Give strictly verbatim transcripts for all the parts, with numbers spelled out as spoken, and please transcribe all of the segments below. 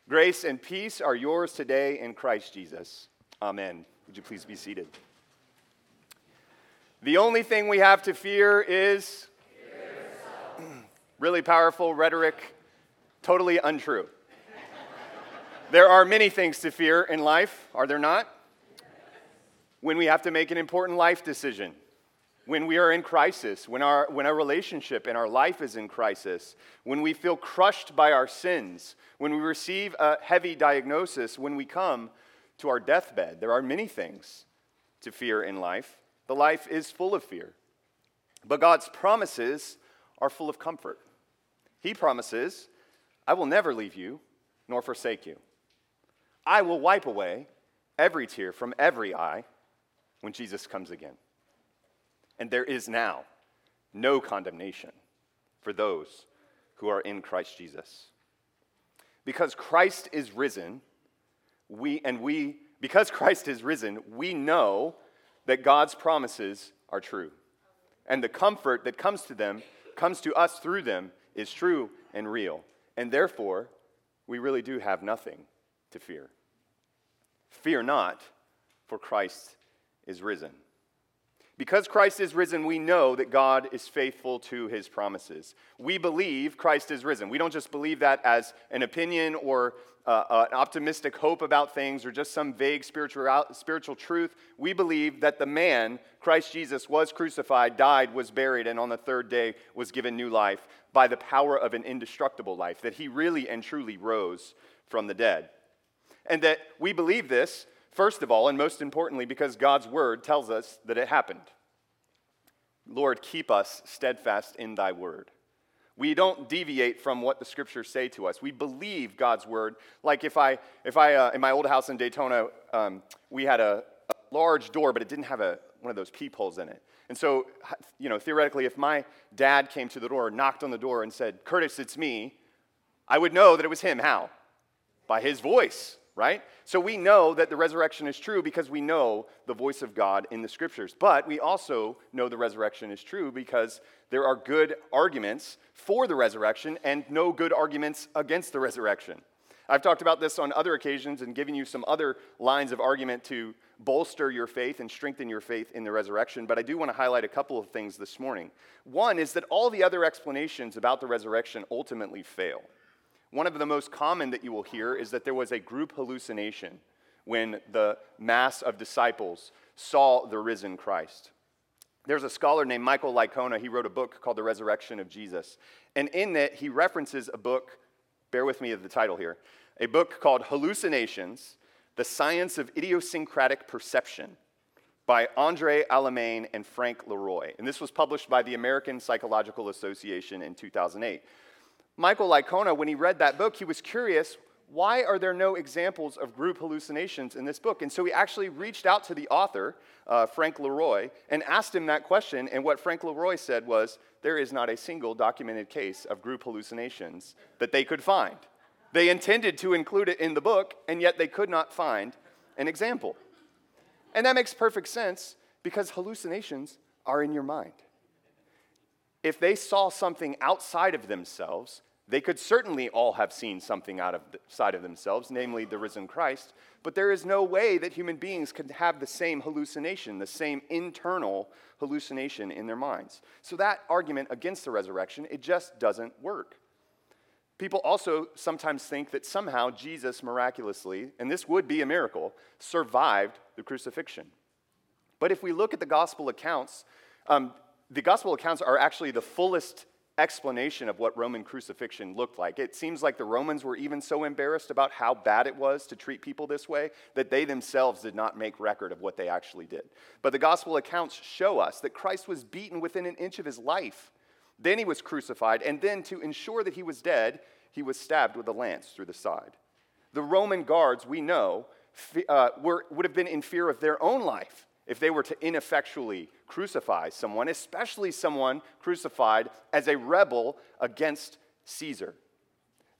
Grace and peace are yours today in Christ Jesus. Amen. Would you please be seated? The only thing we have to fear is really powerful rhetoric, totally untrue. There are many things to fear in life, are there not? When we have to make an important life decision, when we are in crisis, when our, when our relationship and our life is in crisis, when we feel crushed by our sins, when we receive a heavy diagnosis, when we come to our deathbed. There are many things to fear in life. The life is full of fear. But God's promises are full of comfort. He promises, I will never leave you nor forsake you. I will wipe away every tear from every eye when Jesus comes again. And there is now no condemnation for those who are in Christ Jesus. Because Christ is risen, we and we because Christ is risen, we know that God's promises are true. And the comfort that comes to them, comes to us through them, is true and real. And therefore, we really do have nothing to fear. Fear not, for Christ is risen. Because Christ is risen, we know that God is faithful to his promises. We believe Christ is risen. We don't just believe that as an opinion or uh, uh, an optimistic hope about things or just some vague spiritual, spiritual truth. We believe that the man, Christ Jesus, was crucified, died, was buried, and on the third day was given new life by the power of an indestructible life, that he really and truly rose from the dead. And that we believe this, first of all, and most importantly, because God's word tells us that it happened. Lord, keep us steadfast in thy word. We don't deviate from what the scriptures say to us. We believe God's word. Like if I, if I, uh, in my old house in Daytona, um, we had a, a large door, but it didn't have a one of those peepholes in it. And so, you know, theoretically, if my dad came to the door, knocked on the door, and said, "Curtis, it's me," I would know that it was him. How? By his voice. Right? So we know that the resurrection is true because we know the voice of God in the scriptures. But we also know the resurrection is true because there are good arguments for the resurrection and no good arguments against the resurrection. I've talked about this on other occasions and given you some other lines of argument to bolster your faith and strengthen your faith in the resurrection, but I do want to highlight a couple of things this morning. One is that all the other explanations about the resurrection ultimately fail. One of the most common that you will hear is that there was a group hallucination when the mass of disciples saw the risen Christ. There's a scholar named Michael Licona. He wrote a book called The Resurrection of Jesus. And in it, he references a book, bear with me of the title here, a book called Hallucinations, The Science of Idiosyncratic Perception by Andre Alemany and Frank Leroy. And this was published by the American Psychological Association in two thousand eight. Michael Licona, when he read that book, he was curious, why are there no examples of group hallucinations in this book? And so he actually reached out to the author, uh, Frank Leroy, and asked him that question. And what Frank Leroy said was, there is not a single documented case of group hallucinations that they could find. They intended to include it in the book, and yet they could not find an example. And that makes perfect sense because hallucinations are in your mind. If they saw something outside of themselves, they could certainly all have seen something outside of themselves, namely the risen Christ, but there is no way that human beings could have the same hallucination, the same internal hallucination in their minds. So that argument against the resurrection, it just doesn't work. People also sometimes think that somehow Jesus miraculously, and this would be a miracle, survived the crucifixion. But if we look at the gospel accounts, um, the gospel accounts are actually the fullest explanation of what Roman crucifixion looked like. It seems like the Romans were even so embarrassed about how bad it was to treat people this way that they themselves did not make record of what they actually did. But the gospel accounts show us that Christ was beaten within an inch of his life. Then he was crucified, and then to ensure that he was dead, he was stabbed with a lance through the side. The Roman guards, we know, uh, were, would have been in fear of their own life if they were to ineffectually crucify someone, especially someone crucified as a rebel against Caesar.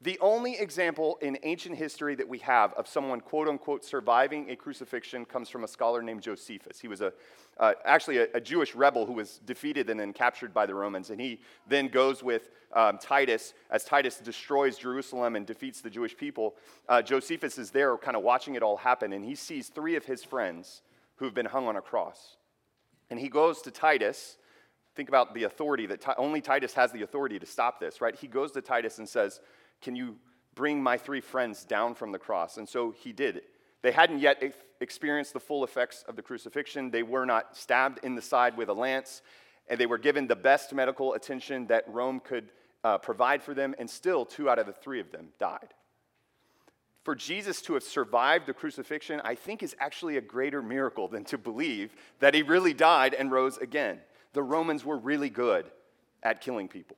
The only example in ancient history that we have of someone, quote unquote, surviving a crucifixion comes from a scholar named Josephus. He was a, uh, actually a, a Jewish rebel who was defeated and then captured by the Romans. And he then goes with um, Titus. As Titus destroys Jerusalem and defeats the Jewish people, uh, Josephus is there kind of watching it all happen. And he sees three of his friends who've been hung on a cross. And he goes to Titus. Think about the authority that only Titus has the authority to stop this, right? He goes to Titus and says, can you bring my three friends down from the cross? And so he did. They hadn't yet experienced the full effects of the crucifixion. They were not stabbed in the side with a lance, and they were given the best medical attention that Rome could uh, provide for them, and still two out of the three of them died. For Jesus to have survived the crucifixion, I think is actually a greater miracle than to believe that he really died and rose again. The Romans were really good at killing people.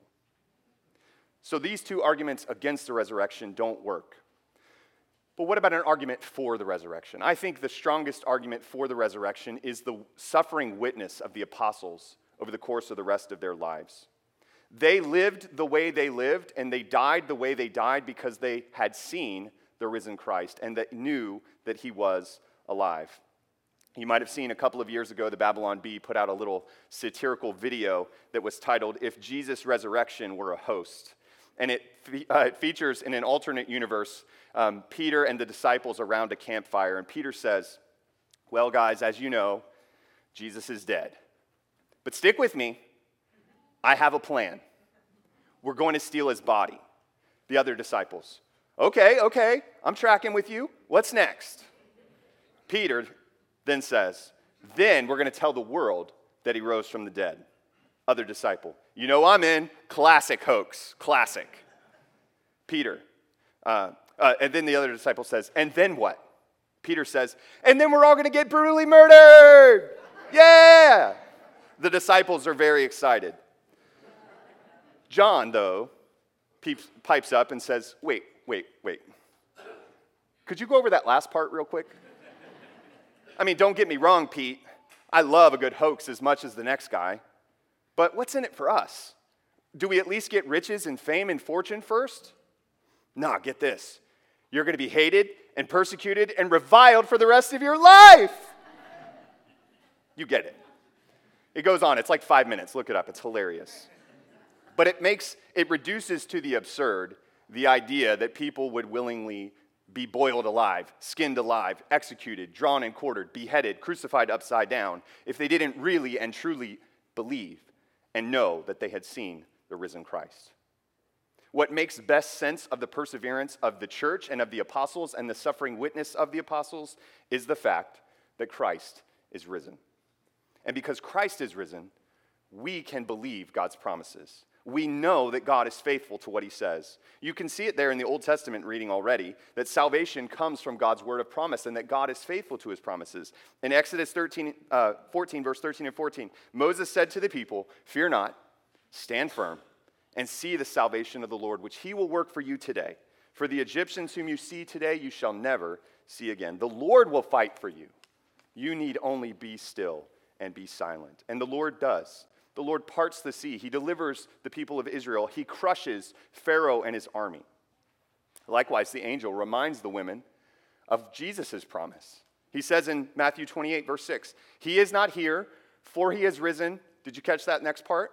So these two arguments against the resurrection don't work. But what about an argument for the resurrection? I think the strongest argument for the resurrection is the suffering witness of the apostles over the course of the rest of their lives. They lived the way they lived, and they died the way they died because they had seen the risen Christ and that knew that he was alive. You might have seen a couple of years ago, the Babylon Bee put out a little satirical video that was titled, "If Jesus' Resurrection Were a Host." And it, uh, it features in an alternate universe, um, Peter and the disciples around a campfire. And Peter says, well, guys, as you know, Jesus is dead. But stick with me. I have a plan. We're going to steal his body. The other disciples, okay, okay, I'm tracking with you. What's next? Peter then says, then we're going to tell the world that he rose from the dead. Other disciple, you know I'm in. Classic hoax. Classic. Peter. Uh, uh, and then the other disciple says, and then what? Peter says, and then we're all going to get brutally murdered. Yeah. The disciples are very excited. John, though, peeps, pipes up and says, wait, wait, wait. Could you go over that last part real quick? I mean, don't get me wrong, Pete. I love a good hoax as much as the next guy. But what's in it for us? Do we at least get riches and fame and fortune first? Nah, get this. You're going to be hated and persecuted and reviled for the rest of your life. You get it. It goes on. It's like five minutes. Look it up. It's hilarious. But it makes, it reduces to the absurd the idea that people would willingly be boiled alive, skinned alive, executed, drawn and quartered, beheaded, crucified upside down, if they didn't really and truly believe and know that they had seen the risen Christ. What makes best sense of the perseverance of the church and of the apostles and the suffering witness of the apostles is the fact that Christ is risen. And because Christ is risen, we can believe God's promises. We know that God is faithful to what he says. You can see it there in the Old Testament reading already, that salvation comes from God's word of promise and that God is faithful to his promises. In Exodus thirteen, uh, fourteen, verse thirteen and fourteen, Moses said to the people, fear not, stand firm, and see the salvation of the Lord, which he will work for you today. For the Egyptians whom you see today, you shall never see again. The Lord will fight for you. You need only be still and be silent. And the Lord does. The Lord parts the sea. He delivers the people of Israel. He crushes Pharaoh and his army. Likewise, the angel reminds the women of Jesus' promise. He says in Matthew twenty-eight, verse six, he is not here, for he has risen. Did you catch that next part?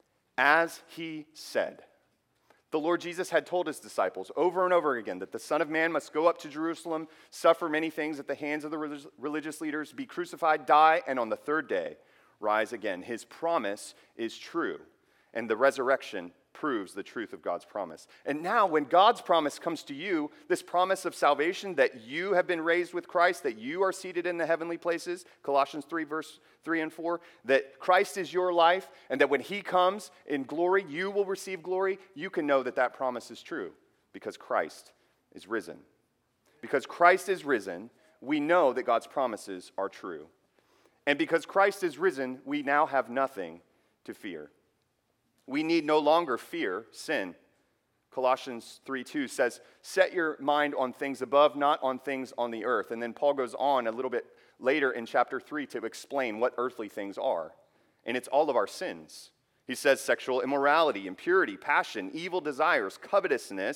As he said. The Lord Jesus had told his disciples over and over again that the Son of Man must go up to Jerusalem, suffer many things at the hands of the religious leaders, be crucified, die, and on the third day rise again. His promise is true, and the resurrection proves the truth of God's promise. And now when God's promise comes to you, this promise of salvation, that you have been raised with Christ, that you are seated in the heavenly places, Colossians three, verse three and four, that Christ is your life, and that when he comes in glory, you will receive glory, you can know that that promise is true because Christ is risen. Because Christ is risen, we know that God's promises are true. And because Christ is risen, we now have nothing to fear. We need no longer fear sin. Colossians three two says, set your mind on things above, not on things on the earth. And then Paul goes on a little bit later in chapter three to explain what earthly things are. And it's all of our sins. He says sexual immorality, impurity, passion, evil desires, covetousness,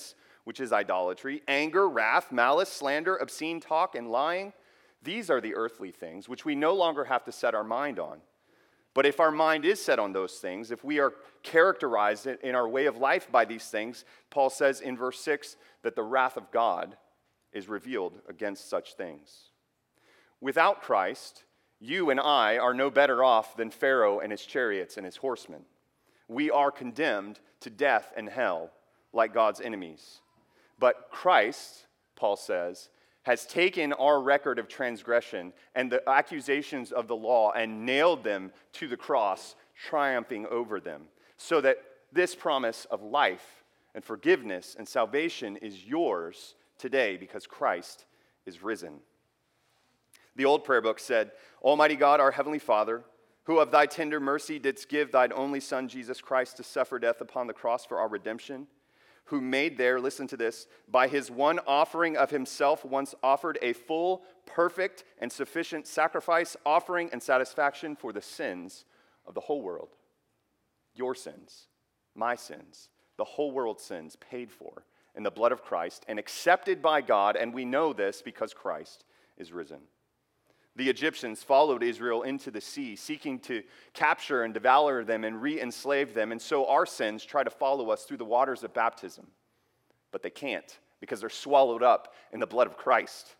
which is idolatry, anger, wrath, malice, slander, obscene talk, and lying. These are the earthly things which we no longer have to set our mind on. But if our mind is set on those things, if we are characterized in our way of life by these things, Paul says in verse six that the wrath of God is revealed against such things. Without Christ, you and I are no better off than Pharaoh and his chariots and his horsemen. We are condemned to death and hell like God's enemies. But Christ, Paul says, has taken our record of transgression and the accusations of the law and nailed them to the cross, triumphing over them, so that this promise of life and forgiveness and salvation is yours today because Christ is risen. The old prayer book said, Almighty God, our heavenly Father, who of thy tender mercy didst give thine only Son, Jesus Christ, to suffer death upon the cross for our redemption, who made there, listen to this, by his one offering of himself once offered a full, perfect, and sufficient sacrifice, offering and satisfaction for the sins of the whole world. Your sins, my sins, the whole world's sins paid for in the blood of Christ and accepted by God, and we know this because Christ is risen. The Egyptians followed Israel into the sea, seeking to capture and devour them and re-enslave them. And so our sins try to follow us through the waters of baptism. But they can't because they're swallowed up in the blood of Christ.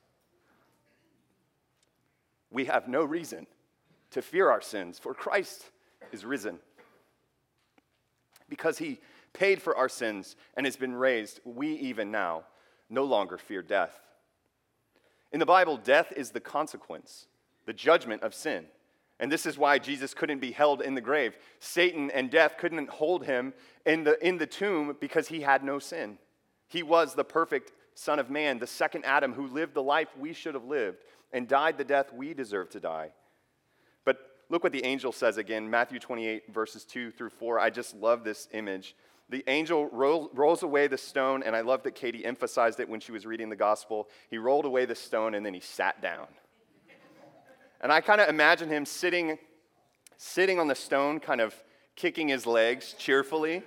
We have no reason to fear our sins, for Christ is risen. Because he paid for our sins and has been raised, we even now no longer fear death. In the Bible, death is the consequence, the judgment of sin. And this is why Jesus couldn't be held in the grave. Satan and death couldn't hold him in the, in the tomb because he had no sin. He was the perfect Son of Man, the second Adam who lived the life we should have lived and died the death we deserve to die. But look what the angel says again, Matthew twenty-eight, verses two through four. I just love this image. The angel roll, rolls away the stone, and I love that Katie emphasized it when she was reading the gospel. He rolled away the stone, and then he sat down. And I kind of imagine him sitting, sitting on the stone, kind of kicking his legs cheerfully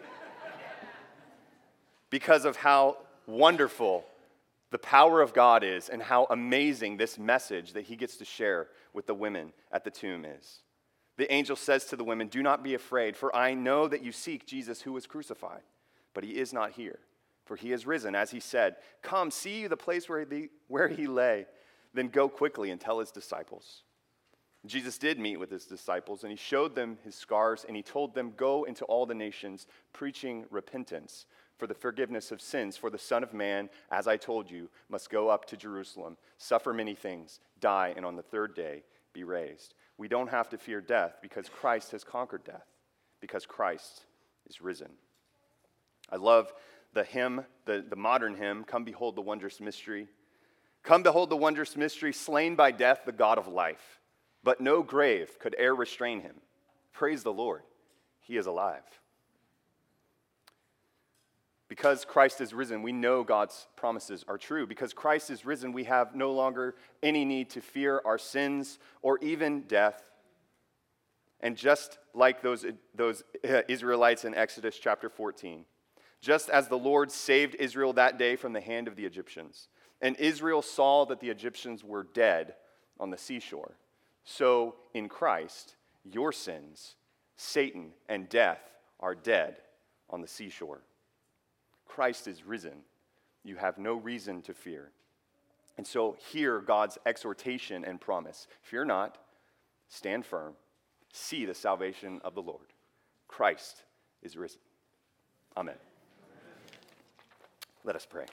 because of how wonderful the power of God is and how amazing this message that he gets to share with the women at the tomb is. The angel says to the women, do not be afraid, for I know that you seek Jesus who was crucified, but he is not here, for he is risen, as he said. Come, see the place where he, where he lay, then go quickly and tell his disciples. Jesus did meet with his disciples, and he showed them his scars, and he told them, go into all the nations, preaching repentance for the forgiveness of sins, for the Son of Man, as I told you, must go up to Jerusalem, suffer many things, die, and on the third day be raised. We don't have to fear death because Christ has conquered death, because Christ is risen. I love the hymn, the, the modern hymn, Come Behold the Wondrous Mystery. Come behold the wondrous mystery, slain by death, the God of life. But no grave could e'er restrain him. Praise the Lord, he is alive. Because Christ is risen, we know God's promises are true. Because Christ is risen, we have no longer any need to fear our sins or even death. And just like those, those Israelites in Exodus chapter fourteen, just as the Lord saved Israel that day from the hand of the Egyptians, and Israel saw that the Egyptians were dead on the seashore, so in Christ, your sins, Satan, and death are dead on the seashore. Christ is risen. You have no reason to fear. And so hear God's exhortation and promise. Fear not, stand firm, see the salvation of the Lord. Christ is risen. Amen. Let us pray.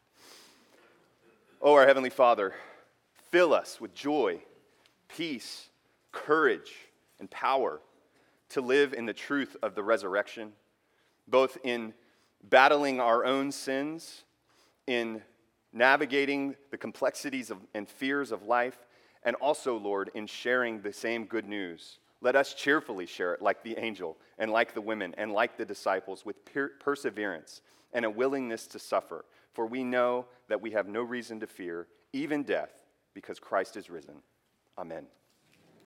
Oh, our Heavenly Father, fill us with joy, peace, courage, and power to live in the truth of the resurrection, both in battling our own sins, in navigating the complexities of, and fears of life, and also, Lord, in sharing the same good news. Let us cheerfully share it like the angel and like the women and like the disciples with per- perseverance and a willingness to suffer, for we know that we have no reason to fear, even death, because Christ is risen. Amen.